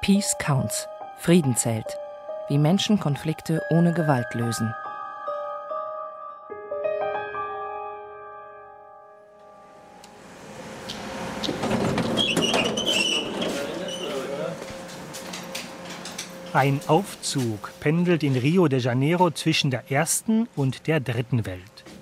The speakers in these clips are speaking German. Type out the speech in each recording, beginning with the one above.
Peace Counts. Frieden zählt. Wie Menschen Konflikte ohne Gewalt lösen. Ein Aufzug pendelt in Rio de Janeiro zwischen der ersten und der dritten Welt.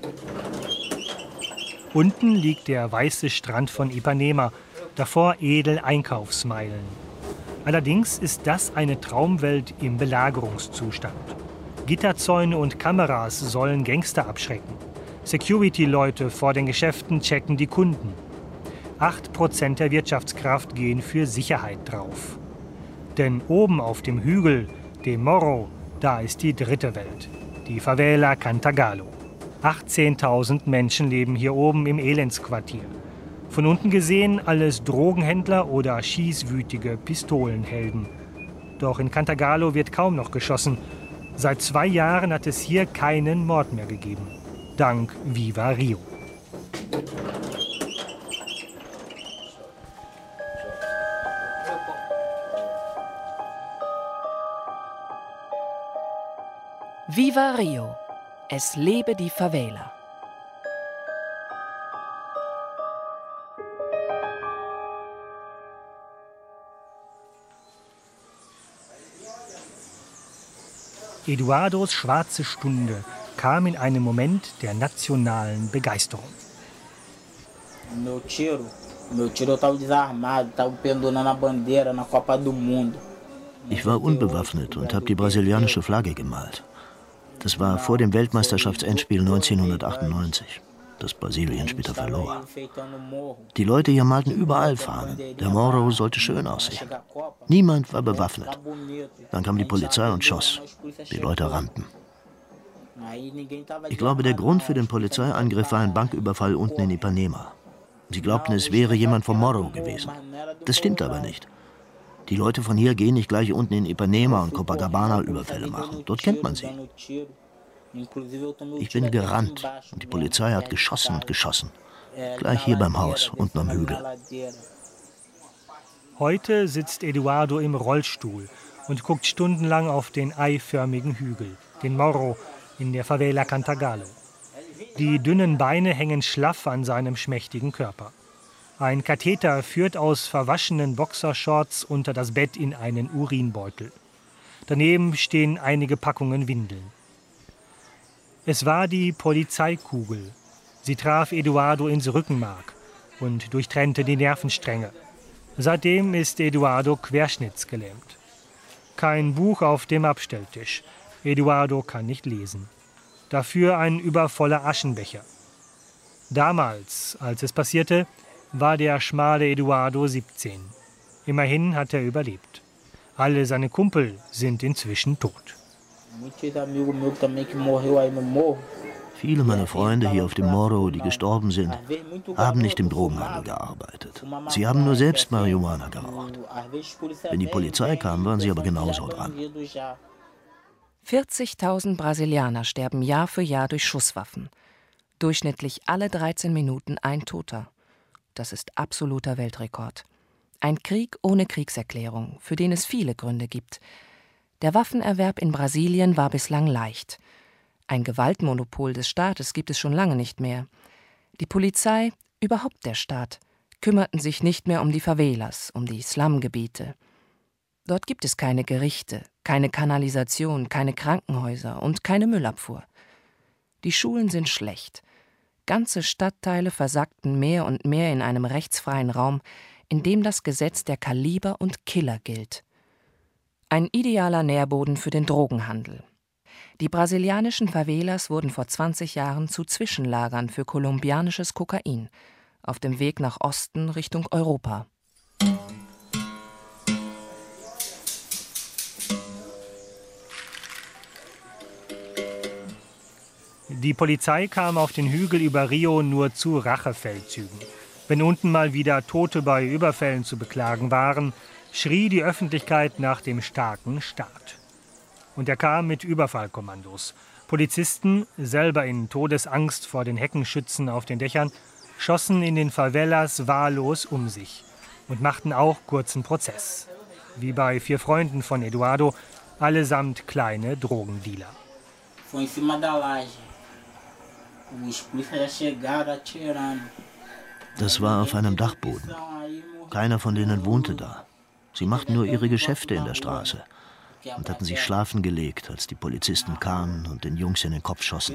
Unten liegt der weiße Strand von Ipanema, davor edel Einkaufsmeilen. Allerdings ist das eine Traumwelt im Belagerungszustand. Gitterzäune und Kameras sollen Gangster abschrecken. Security-Leute vor den Geschäften checken die Kunden. 8% der Wirtschaftskraft gehen für Sicherheit drauf. Denn oben auf dem Hügel, dem Morro, da ist die dritte Welt, die Favela Cantagalo. 18.000 Menschen leben hier oben im Elendsquartier. Von unten gesehen alles Drogenhändler oder schießwütige Pistolenhelden. Doch in Cantagalo wird kaum noch geschossen. Seit 2 Jahren hat es hier keinen Mord mehr gegeben. Dank Viva Rio. Viva Rio. Es lebe die Favela. Eduardos schwarze Stunde kam in einem Moment der nationalen Begeisterung. Meu tiro estava desarmado, estava pendurando a bandeira na Copa do Mundo. Ich war unbewaffnet und habe die brasilianische Flagge gemalt. Das war vor dem Weltmeisterschaftsendspiel 1998, das Brasilien später verlor. Die Leute hier malten überall Fahnen. Der Morro sollte schön aussehen. Niemand war bewaffnet. Dann kam die Polizei und schoss. Die Leute rannten. Ich glaube, der Grund für den Polizeiangriff war ein Banküberfall unten in Ipanema. Sie glaubten, es wäre jemand vom Morro gewesen. Das stimmt aber nicht. Die Leute von hier gehen nicht gleich unten in Ipanema und Copacabana Überfälle machen. Dort kennt man sie. Ich bin gerannt und die Polizei hat geschossen und geschossen. Gleich hier beim Haus, unten am Hügel. Heute sitzt Eduardo im Rollstuhl und guckt stundenlang auf den eiförmigen Hügel, den Morro, in der Favela Cantagalo. Die dünnen Beine hängen schlaff an seinem schmächtigen Körper. Ein Katheter führt aus verwaschenen Boxershorts unter das Bett in einen Urinbeutel. Daneben stehen einige Packungen Windeln. Es war die Polizeikugel. Sie traf Eduardo ins Rückenmark und durchtrennte die Nervenstränge. Seitdem ist Eduardo querschnittsgelähmt. Kein Buch auf dem Abstelltisch. Eduardo kann nicht lesen. Dafür ein übervoller Aschenbecher. Damals, als es passierte, war der schmale Eduardo 17. Immerhin hat er überlebt. Alle seine Kumpel sind inzwischen tot. Viele meiner Freunde hier auf dem Morro, die gestorben sind, haben nicht im Drogenhandel gearbeitet. Sie haben nur selbst Marihuana geraucht. Wenn die Polizei kam, waren sie aber genauso dran. 40.000 Brasilianer sterben Jahr für Jahr durch Schusswaffen. Durchschnittlich alle 13 Minuten ein Toter. Das ist absoluter Weltrekord. Ein Krieg ohne Kriegserklärung, für den es viele Gründe gibt. Der Waffenerwerb in Brasilien war bislang leicht. Ein Gewaltmonopol des Staates gibt es schon lange nicht mehr. Die Polizei, überhaupt der Staat, kümmerten sich nicht mehr um die Favelas, um die Slumgebiete. Dort gibt es keine Gerichte, keine Kanalisation, keine Krankenhäuser und keine Müllabfuhr. Die Schulen sind schlecht. Ganze Stadtteile versackten mehr und mehr in einem rechtsfreien Raum, in dem das Gesetz der Kaliber und Killer gilt. Ein idealer Nährboden für den Drogenhandel. Die brasilianischen Favelas wurden vor 20 Jahren zu Zwischenlagern für kolumbianisches Kokain, auf dem Weg nach Osten Richtung Europa. Die Polizei kam auf den Hügel über Rio nur zu Rachefeldzügen. Wenn unten mal wieder Tote bei Überfällen zu beklagen waren, schrie die Öffentlichkeit nach dem starken Staat. Und er kam mit Überfallkommandos. Polizisten, selber in Todesangst vor den Heckenschützen auf den Dächern, schossen in den Favelas wahllos um sich und machten auch kurzen Prozess. wie bei 4 Freunden von Eduardo, allesamt kleine Drogendealer. Das war auf einem Dachboden. Keiner von denen wohnte da. Sie machten nur ihre Geschäfte in der Straße und hatten sich schlafen gelegt, als die Polizisten kamen und den Jungs in den Kopf schossen.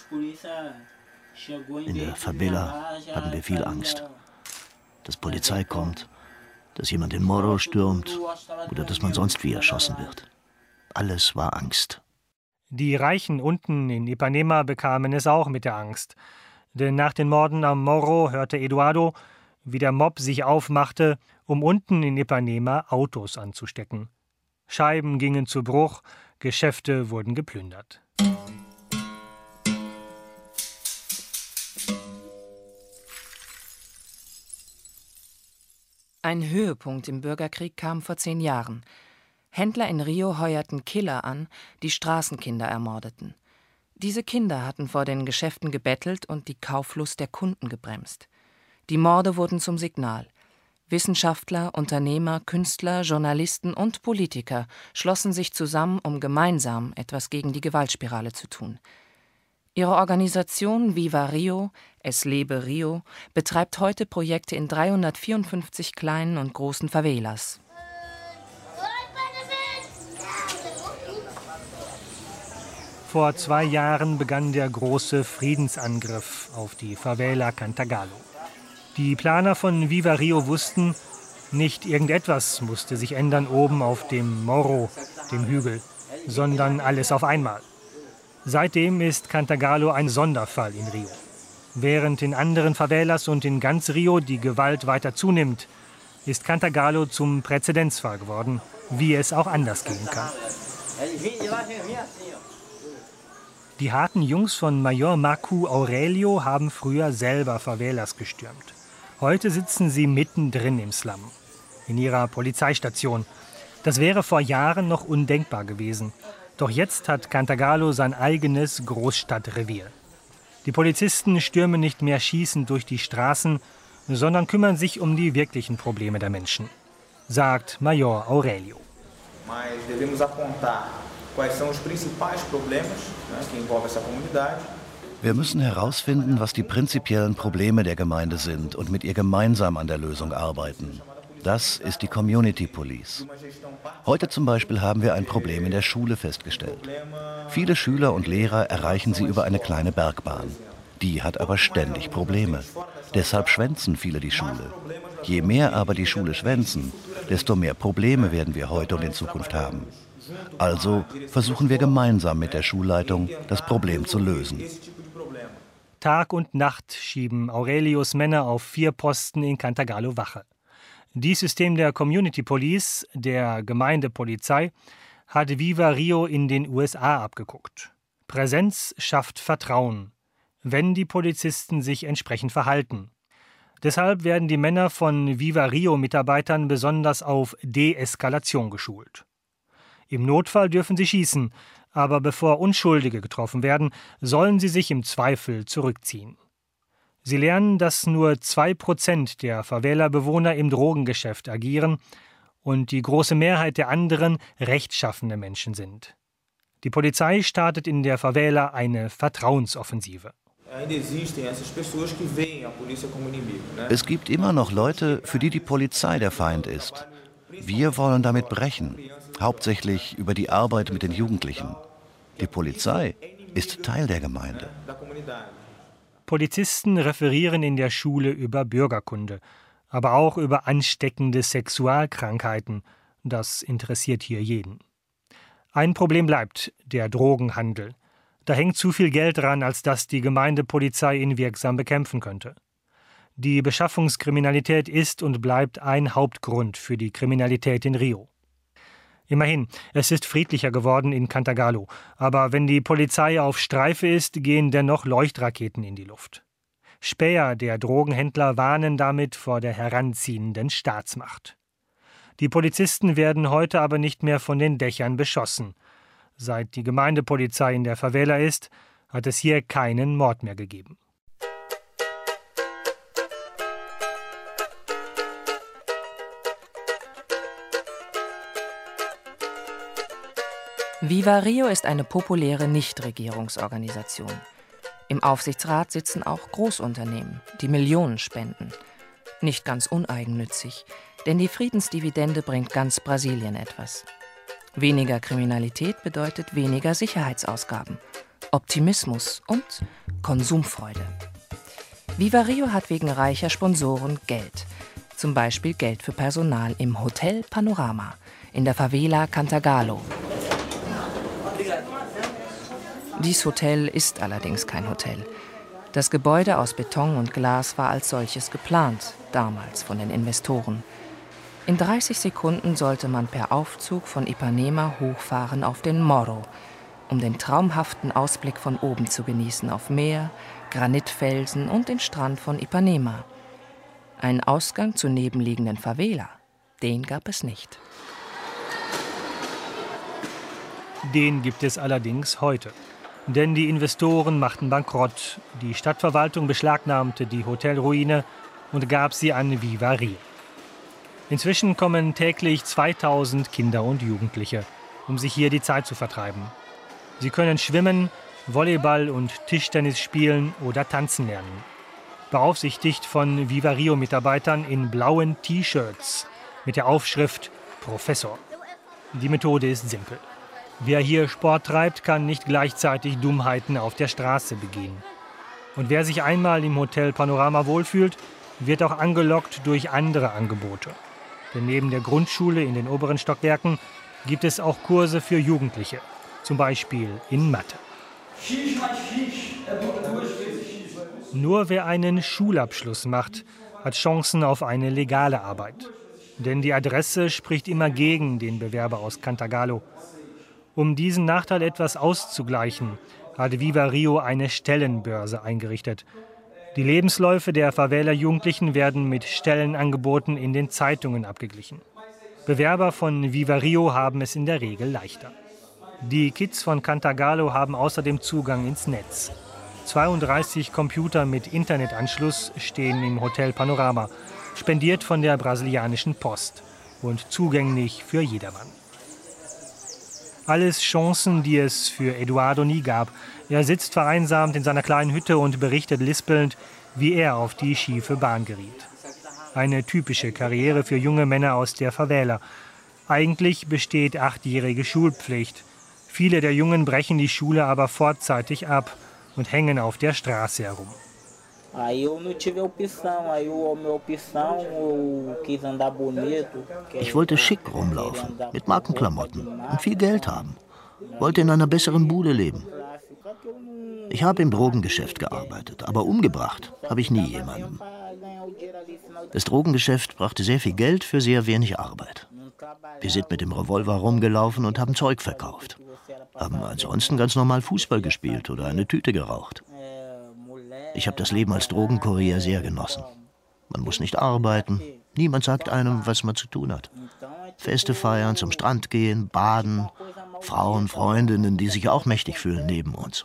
In der Favela hatten wir viel Angst. Dass Polizei kommt, dass jemand den Morro stürmt oder dass man sonst wie erschossen wird. Alles war Angst. Die Reichen unten in Ipanema bekamen es auch mit der Angst. Denn nach den Morden am Morro hörte Eduardo, wie der Mob sich aufmachte, um unten in Ipanema Autos anzustecken. Scheiben gingen zu Bruch, Geschäfte wurden geplündert. Ein Höhepunkt im Bürgerkrieg kam vor 10 Jahren. Händler in Rio heuerten Killer an, die Straßenkinder ermordeten. Diese Kinder hatten vor den Geschäften gebettelt und die Kauflust der Kunden gebremst. Die Morde wurden zum Signal. Wissenschaftler, Unternehmer, Künstler, Journalisten und Politiker schlossen sich zusammen, um gemeinsam etwas gegen die Gewaltspirale zu tun. Ihre Organisation Viva Rio, Es lebe Rio, betreibt heute Projekte in 354 kleinen und großen Favelas. Vor 2 Jahren begann der große Friedensangriff auf die Favela Cantagalo. Die Planer von Viva Rio wussten, nicht irgendetwas musste sich ändern oben auf dem Morro, dem Hügel, sondern alles auf einmal. Seitdem ist Cantagalo ein Sonderfall in Rio. Während in anderen Favelas und in ganz Rio die Gewalt weiter zunimmt, ist Cantagalo zum Präzedenzfall geworden, wie es auch anders gehen kann. Die harten Jungs von Major Marco Aurelio haben früher selber Favelas gestürmt. Heute sitzen sie mittendrin im Slum, in ihrer Polizeistation. Das wäre vor Jahren noch undenkbar gewesen. Doch jetzt hat Cantagalo sein eigenes Großstadtrevier. Die Polizisten stürmen nicht mehr schießend durch die Straßen, sondern kümmern sich um die wirklichen Probleme der Menschen, sagt Major Aurelio. Wir müssen herausfinden, was die prinzipiellen Probleme der Gemeinde sind und mit ihr gemeinsam an der Lösung arbeiten. Das ist die Community Police. Heute zum Beispiel haben wir ein Problem in der Schule festgestellt. Viele Schüler und Lehrer erreichen sie über eine kleine Bergbahn. Die hat aber ständig Probleme. Deshalb schwänzen viele die Schule. Je mehr aber die Schule schwänzen, desto mehr Probleme werden wir heute und in Zukunft haben. Also versuchen wir gemeinsam mit der Schulleitung, das Problem zu lösen. Tag und Nacht schieben Aurelios Männer auf 4 Posten in Cantagalo Wache. Dieses System der Community Police, der Gemeindepolizei, hat Viva Rio in den USA abgeguckt. Präsenz schafft Vertrauen, wenn die Polizisten sich entsprechend verhalten. Deshalb werden die Männer von Viva Rio-Mitarbeitern besonders auf Deeskalation geschult. Im Notfall dürfen sie schießen, aber bevor Unschuldige getroffen werden, sollen sie sich im Zweifel zurückziehen. Sie lernen, dass nur 2% der Favela-Bewohner im Drogengeschäft agieren und die große Mehrheit der anderen rechtschaffene Menschen sind. Die Polizei startet in der Favela eine Vertrauensoffensive. Es gibt immer noch Leute, für die die Polizei der Feind ist. Wir wollen damit brechen, hauptsächlich über die Arbeit mit den Jugendlichen. Die Polizei ist Teil der Gemeinde. Polizisten referieren in der Schule über Bürgerkunde, aber auch über ansteckende Sexualkrankheiten. Das interessiert hier jeden. Ein Problem bleibt, der Drogenhandel. Da hängt zu viel Geld dran, als dass die Gemeindepolizei ihn wirksam bekämpfen könnte. Die Beschaffungskriminalität ist und bleibt ein Hauptgrund für die Kriminalität in Rio. Immerhin, es ist friedlicher geworden in Cantagalo, aber wenn die Polizei auf Streife ist, gehen dennoch Leuchtraketen in die Luft. Späher der Drogenhändler warnen damit vor der heranziehenden Staatsmacht. Die Polizisten werden heute aber nicht mehr von den Dächern beschossen. Seit die Gemeindepolizei in der Favela ist, hat es hier keinen Mord mehr gegeben. Viva Rio ist eine populäre Nichtregierungsorganisation. Im Aufsichtsrat sitzen auch Großunternehmen, die Millionen spenden. Nicht ganz uneigennützig, denn die Friedensdividende bringt ganz Brasilien etwas. Weniger Kriminalität bedeutet weniger Sicherheitsausgaben, Optimismus und Konsumfreude. Viva Rio hat wegen reicher Sponsoren Geld. Zum Beispiel Geld für Personal im Hotel Panorama in der Favela Cantagalo. Dies Hotel ist allerdings kein Hotel. Das Gebäude aus Beton und Glas war als solches geplant, damals von den Investoren. In 30 Sekunden sollte man per Aufzug von Ipanema hochfahren auf den Morro, um den traumhaften Ausblick von oben zu genießen auf Meer, Granitfelsen und den Strand von Ipanema. Einen Ausgang zur nebenliegenden Favela, den gab es nicht. Den gibt es allerdings heute. Denn die Investoren machten Bankrott. Die Stadtverwaltung beschlagnahmte die Hotelruine und gab sie an Viva Rio. Inzwischen kommen täglich 2000 Kinder und Jugendliche, um sich hier die Zeit zu vertreiben. Sie können schwimmen, Volleyball und Tischtennis spielen oder tanzen lernen. Beaufsichtigt von Viva Rio-Mitarbeitern in blauen T-Shirts mit der Aufschrift Professor. Die Methode ist simpel. Wer hier Sport treibt, kann nicht gleichzeitig Dummheiten auf der Straße begehen. Und wer sich einmal im Hotel Panorama wohlfühlt, wird auch angelockt durch andere Angebote. Denn neben der Grundschule in den oberen Stockwerken gibt es auch Kurse für Jugendliche, zum Beispiel in Mathe. Nur wer einen Schulabschluss macht, hat Chancen auf eine legale Arbeit. Denn die Adresse spricht immer gegen den Bewerber aus Cantagalo. Um diesen Nachteil etwas auszugleichen, hat Viva Rio eine Stellenbörse eingerichtet. Die Lebensläufe der Favela-Jugendlichen werden mit Stellenangeboten in den Zeitungen abgeglichen. Bewerber von Viva Rio haben es in der Regel leichter. Die Kids von Cantagalo haben außerdem Zugang ins Netz. 32 Computer mit Internetanschluss stehen im Hotel Panorama, spendiert von der brasilianischen Post und zugänglich für jedermann. Alles Chancen, die es für Eduardo nie gab. Er sitzt vereinsamt in seiner kleinen Hütte und berichtet lispelnd, wie er auf die schiefe Bahn geriet. Eine typische Karriere für junge Männer aus der Favela. Eigentlich besteht 8-jährige Schulpflicht. Viele der Jungen brechen die Schule aber vorzeitig ab und hängen auf der Straße herum. Ich wollte schick rumlaufen, mit Markenklamotten und viel Geld haben. Wollte in einer besseren Bude leben. Ich habe im Drogengeschäft gearbeitet, aber umgebracht habe ich nie jemanden. Das Drogengeschäft brachte sehr viel Geld für sehr wenig Arbeit. Wir sind mit dem Revolver rumgelaufen und haben Zeug verkauft. Haben ansonsten ganz normal Fußball gespielt oder eine Tüte geraucht. Ich habe das Leben als Drogenkurier sehr genossen. Man muss nicht arbeiten, niemand sagt einem, was man zu tun hat. Feste feiern, zum Strand gehen, baden, Frauen, Freundinnen, die sich auch mächtig fühlen neben uns.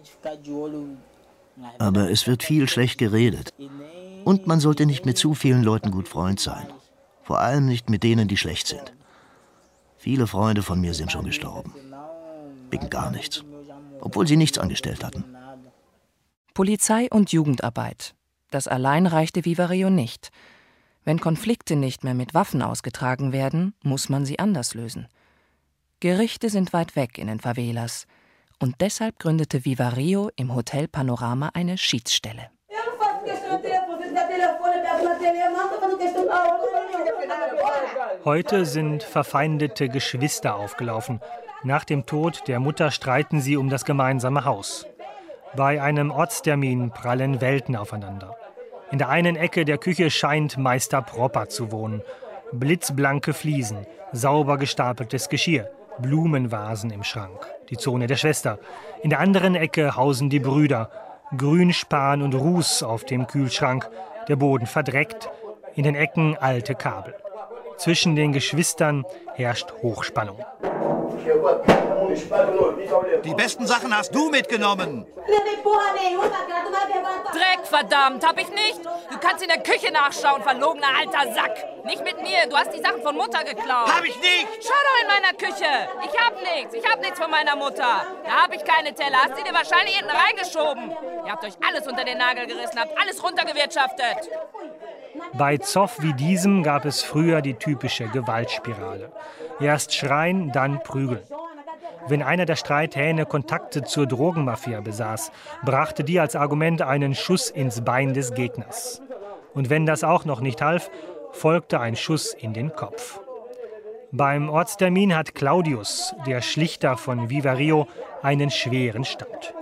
Aber es wird viel schlecht geredet. Und man sollte nicht mit zu vielen Leuten gut Freund sein. Vor allem nicht mit denen, die schlecht sind. Viele Freunde von mir sind schon gestorben. Wegen gar nichts. Obwohl sie nichts angestellt hatten. Polizei und Jugendarbeit. Das allein reichte Viva Rio nicht. Wenn Konflikte nicht mehr mit Waffen ausgetragen werden, muss man sie anders lösen. Gerichte sind weit weg in den Favelas. Und deshalb gründete Viva Rio im Hotel Panorama eine Schiedsstelle. Heute sind verfeindete Geschwister aufgelaufen. Nach dem Tod der Mutter streiten sie um das gemeinsame Haus. Bei einem Ortstermin prallen Welten aufeinander. In der einen Ecke der Küche scheint Meister Propper zu wohnen. Blitzblanke Fliesen, sauber gestapeltes Geschirr, Blumenvasen im Schrank. Die Zone der Schwester. In der anderen Ecke hausen die Brüder. Grünspan und Ruß auf dem Kühlschrank. Der Boden verdreckt. In den Ecken alte Kabel. Zwischen den Geschwistern herrscht Hochspannung. Die besten Sachen hast du mitgenommen. Dreck, verdammt, hab ich nicht? Du kannst in der Küche nachschauen, verlogener alter Sack. Nicht mit mir, du hast die Sachen von Mutter geklaut. Hab ich nicht! Schau doch in meiner Küche. Ich hab nichts von meiner Mutter. Da hab ich keine Teller, hast sie dir wahrscheinlich hinten reingeschoben. Ihr habt euch alles unter den Nagel gerissen, habt alles runtergewirtschaftet. Bei Zoff wie diesem gab es früher die typische Gewaltspirale. Erst schreien, dann prügeln. Wenn einer der Streithähne Kontakte zur Drogenmafia besaß, brachte die als Argument einen Schuss ins Bein des Gegners. Und wenn das auch noch nicht half, folgte ein Schuss in den Kopf. Beim Ortstermin hat Claudius, der Schlichter von Viva Rio, einen schweren Stand.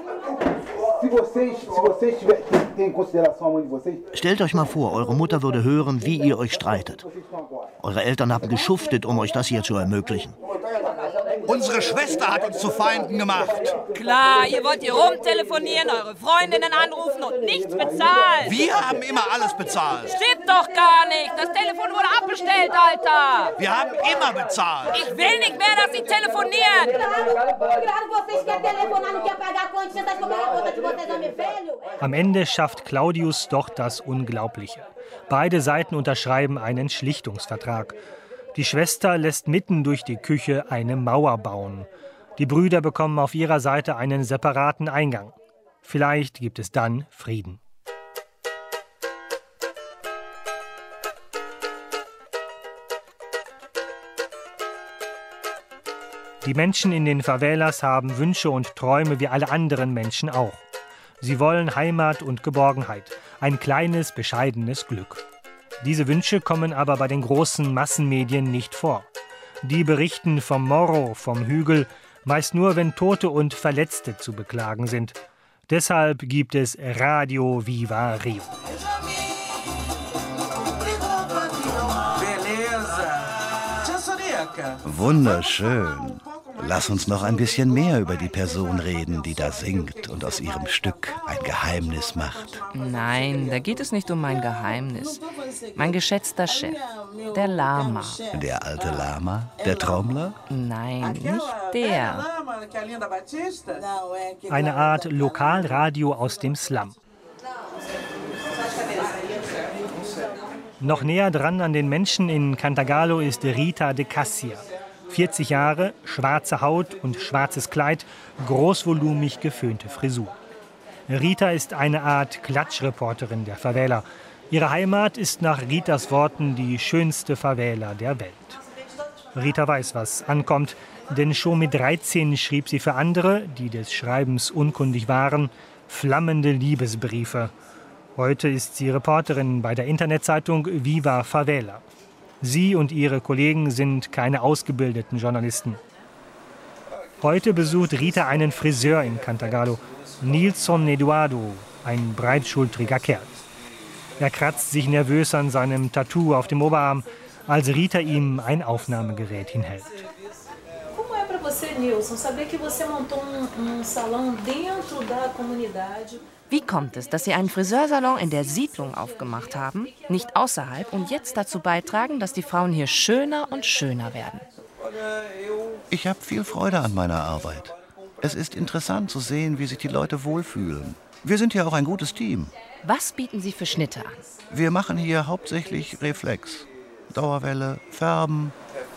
Stellt euch mal vor, eure Mutter würde hören, wie ihr euch streitet. Eure Eltern haben geschuftet, um euch das hier zu ermöglichen. Unsere Schwester hat uns zu Feinden gemacht. Klar, ihr wollt hier rumtelefonieren, eure Freundinnen anrufen und nichts bezahlen. Wir haben immer alles bezahlt. Stimmt doch gar nicht. Das Telefon wurde abbestellt, Alter. Wir haben immer bezahlt. Ich will nicht mehr, dass sie telefonieren. Am Ende schafft Claudius doch das Unglaubliche. Beide Seiten unterschreiben einen Schlichtungsvertrag. Die Schwester lässt mitten durch die Küche eine Mauer bauen. Die Brüder bekommen auf ihrer Seite einen separaten Eingang. Vielleicht gibt es dann Frieden. Die Menschen in den Favelas haben Wünsche und Träume wie alle anderen Menschen auch. Sie wollen Heimat und Geborgenheit, ein kleines, bescheidenes Glück. Diese Wünsche kommen aber bei den großen Massenmedien nicht vor. Die berichten vom Morro, vom Hügel, meist nur, wenn Tote und Verletzte zu beklagen sind. Deshalb gibt es Radio Viva Rio. Wunderschön. Lass uns noch ein bisschen mehr über die Person reden, die da singt und aus ihrem Stück ein Geheimnis macht. Nein, da geht es nicht um mein Geheimnis. Mein geschätzter Chef, der Lama. Der alte Lama? Der Trommler? Nein, nicht der. Eine Art Lokalradio aus dem Slum. Noch näher dran an den Menschen in Cantagalo ist Rita de Cassia. 40 Jahre, schwarze Haut und schwarzes Kleid, großvolumig geföhnte Frisur. Rita ist eine Art Klatschreporterin der Favela. Ihre Heimat ist nach Ritas Worten die schönste Favela der Welt. Rita weiß, was ankommt, denn schon mit 13 schrieb sie für andere, die des Schreibens unkundig waren, flammende Liebesbriefe. Heute ist sie Reporterin bei der Internetzeitung Viva Favela. Sie und ihre Kollegen sind keine ausgebildeten Journalisten. Heute besucht Rita einen Friseur in Cantagalo, Nilson Eduardo, ein breitschultriger Kerl. Er kratzt sich nervös an seinem Tattoo auf dem Oberarm, als Rita ihm ein Aufnahmegerät hinhält. Wie kommt es, dass Sie einen Friseursalon in der Siedlung aufgemacht haben, nicht außerhalb, und jetzt dazu beitragen, dass die Frauen hier schöner und schöner werden? Ich habe viel Freude an meiner Arbeit. Es ist interessant zu sehen, wie sich die Leute wohlfühlen. Wir sind ja auch ein gutes Team. Was bieten Sie für Schnitte an? Wir machen hier hauptsächlich Reflex. Dauerwelle, Färben.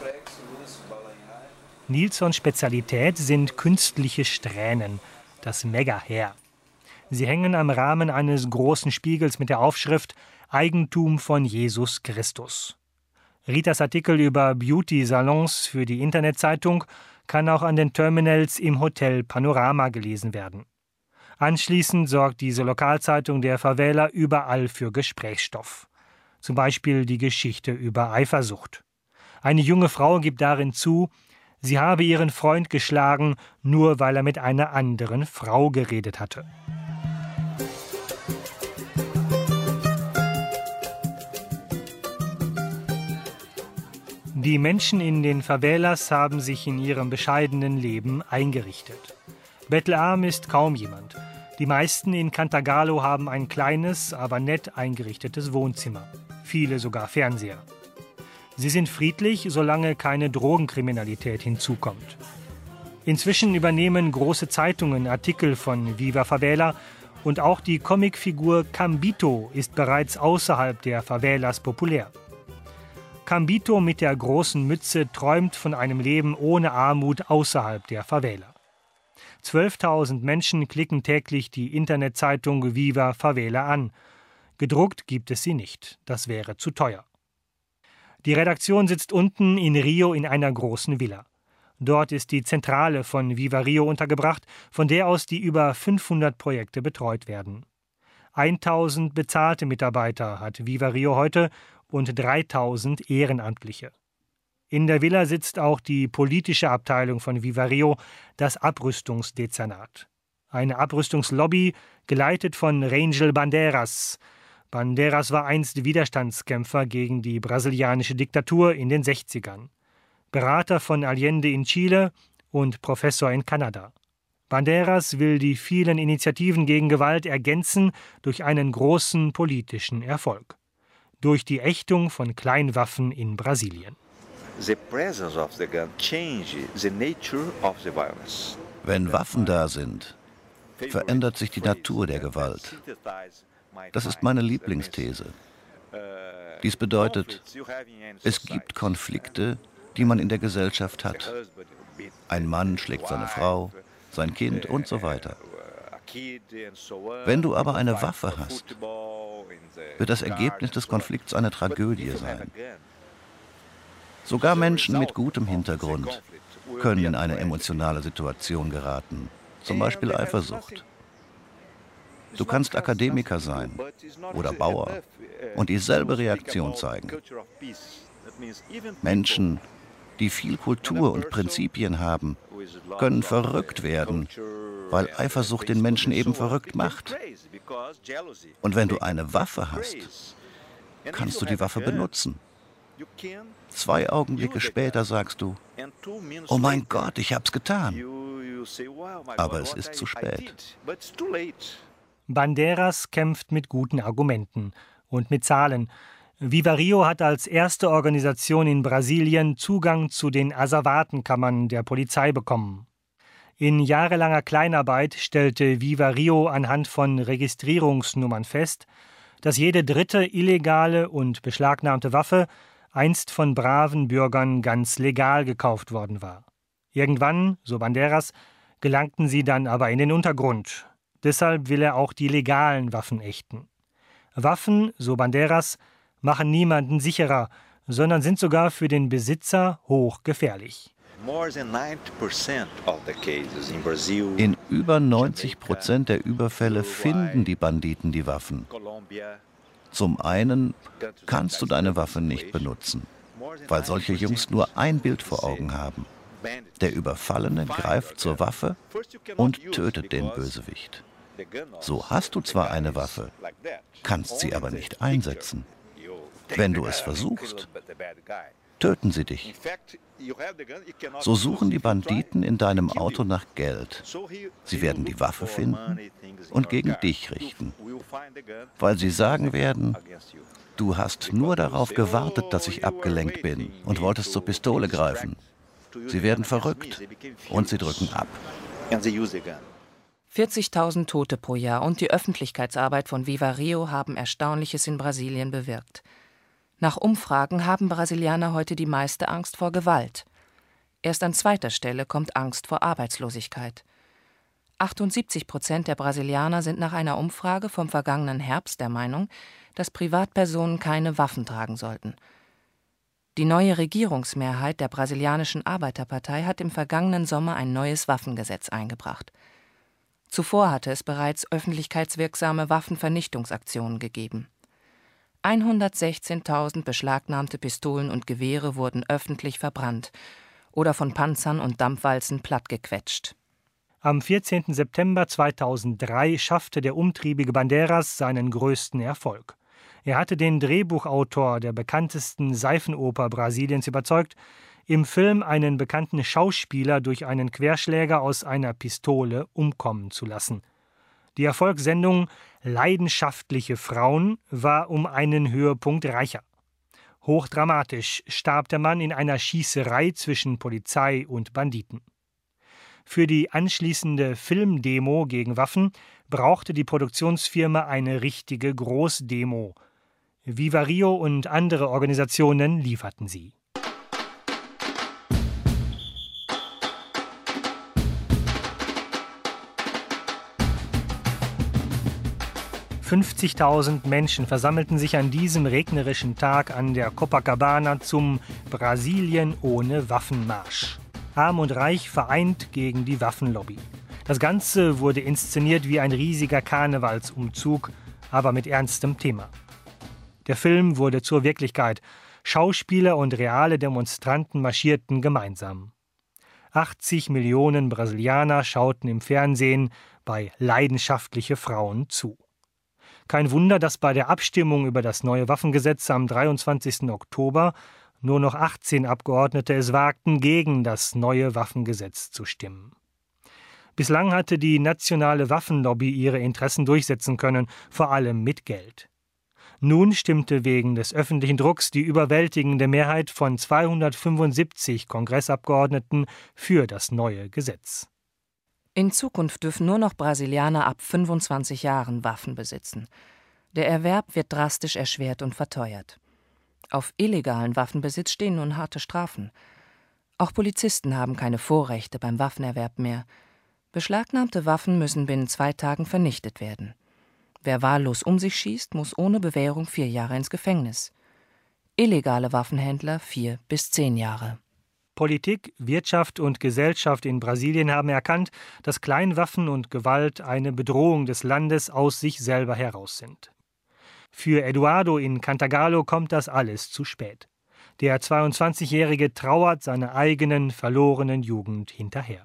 Nilsons Spezialität sind künstliche Strähnen, das Mega-Hair. Sie hängen am Rahmen eines großen Spiegels mit der Aufschrift Eigentum von Jesus Christus. Ritas Artikel über Beauty-Salons für die Internetzeitung kann auch an den Terminals im Hotel Panorama gelesen werden. Anschließend sorgt diese Lokalzeitung der Favela überall für Gesprächsstoff. Zum Beispiel die Geschichte über Eifersucht. Eine junge Frau gibt darin zu, sie habe ihren Freund geschlagen, nur weil er mit einer anderen Frau geredet hatte. Die Menschen in den Favelas haben sich in ihrem bescheidenen Leben eingerichtet. Bettelarm ist kaum jemand. Die meisten in Cantagalo haben ein kleines, aber nett eingerichtetes Wohnzimmer. Viele sogar Fernseher. Sie sind friedlich, solange keine Drogenkriminalität hinzukommt. Inzwischen übernehmen große Zeitungen Artikel von Viva Favela und auch die Comicfigur Cambito ist bereits außerhalb der Favelas populär. Cambito mit der großen Mütze träumt von einem Leben ohne Armut außerhalb der Favela. 12.000 Menschen klicken täglich die Internetzeitung Viva Favela an. Gedruckt gibt es sie nicht, das wäre zu teuer. Die Redaktion sitzt unten in Rio in einer großen Villa. Dort ist die Zentrale von Viva Rio untergebracht, von der aus die über 500 Projekte betreut werden. 1.000 bezahlte Mitarbeiter hat Viva Rio heute und 3.000 Ehrenamtliche. In der Villa sitzt auch die politische Abteilung von Viva Rio, das Abrüstungsdezernat. Eine Abrüstungslobby, geleitet von Rangel Bandeiras. Bandeiras war einst Widerstandskämpfer gegen die brasilianische Diktatur in den 60ern. Berater von Allende in Chile und Professor in Kanada. Bandeiras will die vielen Initiativen gegen Gewalt ergänzen durch einen großen politischen Erfolg. Durch die Ächtung von Kleinwaffen in Brasilien. Wenn Waffen da sind, verändert sich die Natur der Gewalt. Das ist meine Lieblingsthese. Dies bedeutet, es gibt Konflikte, die man in der Gesellschaft hat. Ein Mann schlägt seine Frau, sein Kind und so weiter. Wenn du aber eine Waffe hast, wird das Ergebnis des Konflikts eine Tragödie sein. Sogar Menschen mit gutem Hintergrund können in eine emotionale Situation geraten, zum Beispiel Eifersucht. Du kannst Akademiker sein oder Bauer und dieselbe Reaktion zeigen. Menschen, die viel Kultur und Prinzipien haben, können verrückt werden, weil Eifersucht den Menschen eben verrückt macht. Und wenn du eine Waffe hast, kannst du die Waffe benutzen. 2 Augenblicke später sagst du, oh mein Gott, ich hab's getan. Aber es ist zu spät. Bandeiras kämpft mit guten Argumenten und mit Zahlen. Viva Rio hat als erste Organisation in Brasilien Zugang zu den Asservatenkammern der Polizei bekommen. In jahrelanger Kleinarbeit stellte Viva Rio anhand von Registrierungsnummern fest, dass jede dritte illegale und beschlagnahmte Waffe einst von braven Bürgern ganz legal gekauft worden war. Irgendwann, so Bandeiras, gelangten sie dann aber in den Untergrund. Deshalb will er auch die legalen Waffen ächten. Waffen, so Bandeiras, machen niemanden sicherer, sondern sind sogar für den Besitzer hochgefährlich. In über 90% der Überfälle finden die Banditen die Waffen. Zum einen kannst du deine Waffe nicht benutzen, weil solche Jungs nur ein Bild vor Augen haben. Der Überfallene greift zur Waffe und tötet den Bösewicht. So hast du zwar eine Waffe, kannst sie aber nicht einsetzen. Wenn du es versuchst, töten sie dich. So suchen die Banditen in deinem Auto nach Geld. Sie werden die Waffe finden und gegen dich richten, weil sie sagen werden, du hast nur darauf gewartet, dass ich abgelenkt bin und wolltest zur Pistole greifen. Sie werden verrückt und sie drücken ab. 40.000 Tote pro Jahr und die Öffentlichkeitsarbeit von Viva Rio haben Erstaunliches in Brasilien bewirkt. Nach Umfragen haben Brasilianer heute die meiste Angst vor Gewalt. Erst an zweiter Stelle kommt Angst vor Arbeitslosigkeit. 78% der Brasilianer sind nach einer Umfrage vom vergangenen Herbst der Meinung, dass Privatpersonen keine Waffen tragen sollten. Die neue Regierungsmehrheit der brasilianischen Arbeiterpartei hat im vergangenen Sommer ein neues Waffengesetz eingebracht. Zuvor hatte es bereits öffentlichkeitswirksame Waffenvernichtungsaktionen gegeben. 116.000 beschlagnahmte Pistolen und Gewehre wurden öffentlich verbrannt oder von Panzern und Dampfwalzen plattgequetscht. Am 14. September 2003 schaffte der umtriebige Bandeiras seinen größten Erfolg. Er hatte den Drehbuchautor der bekanntesten Seifenoper Brasiliens überzeugt, im Film einen bekannten Schauspieler durch einen Querschläger aus einer Pistole umkommen zu lassen. Die Erfolgssendung »Leidenschaftliche Frauen« war um einen Höhepunkt reicher. Hochdramatisch starb der Mann in einer Schießerei zwischen Polizei und Banditen. Für die anschließende Filmdemo gegen Waffen brauchte die Produktionsfirma eine richtige Großdemo. Viva Rio und andere Organisationen lieferten sie. 50.000 Menschen versammelten sich an diesem regnerischen Tag an der Copacabana zum Brasilien ohne Waffenmarsch. Arm und Reich vereint gegen die Waffenlobby. Das Ganze wurde inszeniert wie ein riesiger Karnevalsumzug, aber mit ernstem Thema. Der Film wurde zur Wirklichkeit. Schauspieler und reale Demonstranten marschierten gemeinsam. 80 Millionen Brasilianer schauten im Fernsehen bei leidenschaftliche Frauen zu. Kein Wunder, dass bei der Abstimmung über das neue Waffengesetz am 23. Oktober nur noch 18 Abgeordnete es wagten, gegen das neue Waffengesetz zu stimmen. Bislang hatte die nationale Waffenlobby ihre Interessen durchsetzen können, vor allem mit Geld. Nun stimmte wegen des öffentlichen Drucks die überwältigende Mehrheit von 275 Kongressabgeordneten für das neue Gesetz. In Zukunft dürfen nur noch Brasilianer ab 25 Jahren Waffen besitzen. Der Erwerb wird drastisch erschwert und verteuert. Auf illegalen Waffenbesitz stehen nun harte Strafen. Auch Polizisten haben keine Vorrechte beim Waffenerwerb mehr. Beschlagnahmte Waffen müssen binnen 2 Tagen vernichtet werden. Wer wahllos um sich schießt, muss ohne Bewährung 4 Jahre ins Gefängnis. Illegale Waffenhändler 4 bis 10 Jahre. Politik, Wirtschaft und Gesellschaft in Brasilien haben erkannt, dass Kleinwaffen und Gewalt eine Bedrohung des Landes aus sich selber heraus sind. Für Eduardo in Cantagalo kommt das alles zu spät. Der 22-Jährige trauert seiner eigenen verlorenen Jugend hinterher.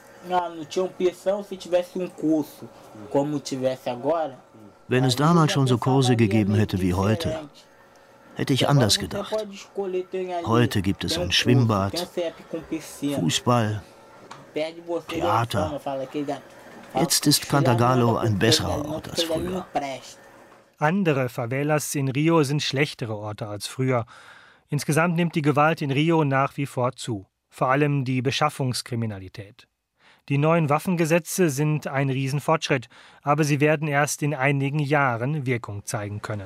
Wenn es damals schon so Kurse gegeben hätte wie heute, hätte ich anders gedacht. Heute gibt es ein Schwimmbad, Fußball, Theater. Jetzt ist Cantagalo ein besserer Ort als früher. Andere Favelas in Rio sind schlechtere Orte als früher. Insgesamt nimmt die Gewalt in Rio nach wie vor zu, vor allem die Beschaffungskriminalität. Die neuen Waffengesetze sind ein Riesenfortschritt, aber sie werden erst in einigen Jahren Wirkung zeigen können.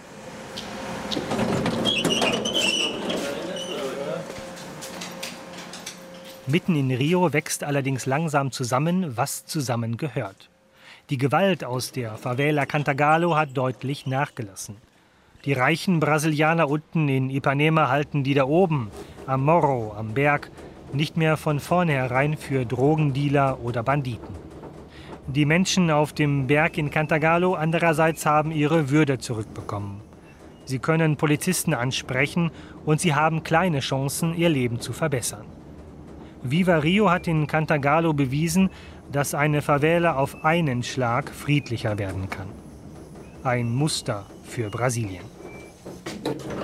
Mitten in Rio wächst allerdings langsam zusammen, was zusammengehört. Die Gewalt aus der Favela Cantagalo hat deutlich nachgelassen. Die reichen Brasilianer unten in Ipanema halten die da oben, am Morro, am Berg, nicht mehr von vornherein für Drogendealer oder Banditen. Die Menschen auf dem Berg in Cantagalo andererseits haben ihre Würde zurückbekommen. Sie können Polizisten ansprechen und sie haben kleine Chancen, ihr Leben zu verbessern. Viva Rio hat in Cantagalo bewiesen, dass eine Favela auf einen Schlag friedlicher werden kann. Ein Muster für Brasilien.